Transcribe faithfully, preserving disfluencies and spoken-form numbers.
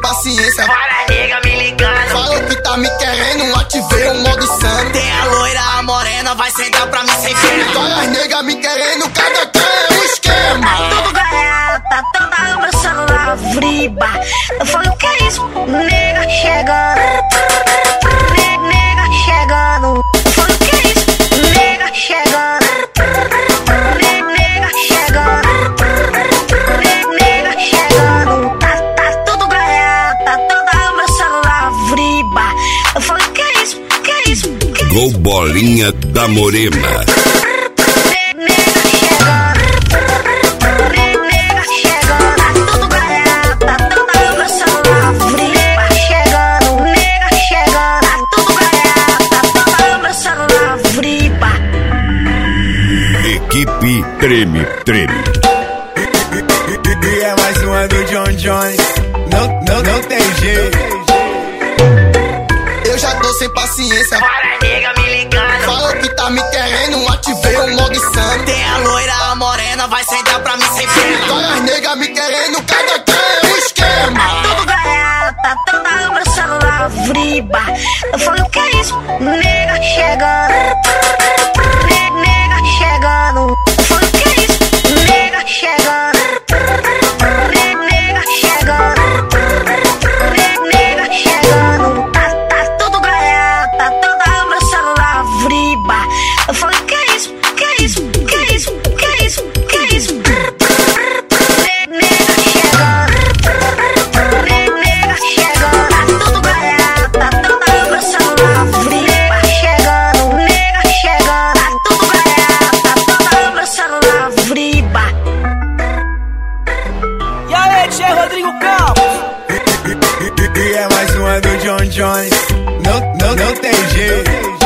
paciência. Várias nega me ligando, Falou que tá me querendo, ativei o modo sano. tem a loira, a morena, vai sentar pra mim sem pena. Várias nega me querendo, cada quem é um esquema. Tudo ganhado, tá toda no meu celular, vriba. Eu falei, o que é isso? Nega chegando, ne nega chegando. Eu falei, o que é isso? Nega chegando, ne nega chegando, ne nega chegando. Tá, tá tudo ganhado, tá toda no meu celular, vriba. Eu falei, o que é isso? O que é isso? O que é isso? Gol Bolinha da Morena. Equipe Treme Treme. E é mais uma do John Jones. Não, não, não tem jeito. Eu já tô sem paciência. Várias nega me ligando, Falou que tá me querendo, ativei o modo sano. tem a loira, a morena, vai sentar pra mim sem pena. Várias nega me querendo, cada quem é um esquema. Tudo ganhado, tá toda no meu celular, vriba. Eu falei, o que é isso? Nega chegando, ne nega chegando. Eu falei, o que é isso? Nega chegando, ne nega chegando, ne nega chegando. Tá, tá tudo ganhado, tá toda no meu celular, vriba. Eu falei, o que é isso? O que é isso? O que é isso? O que é isso? O que é isso? Ne nega chegando, ne nega chegando. Tá tudo ganhado, tá toda no meu celular, vriba. Chegando, nega chegando. Tá tudo ganhado, tá toda no meu celular, vriba. E aí, Tchê Rodrigo Campos? E é mais uma do John Jones. Não, não, não tem jeito.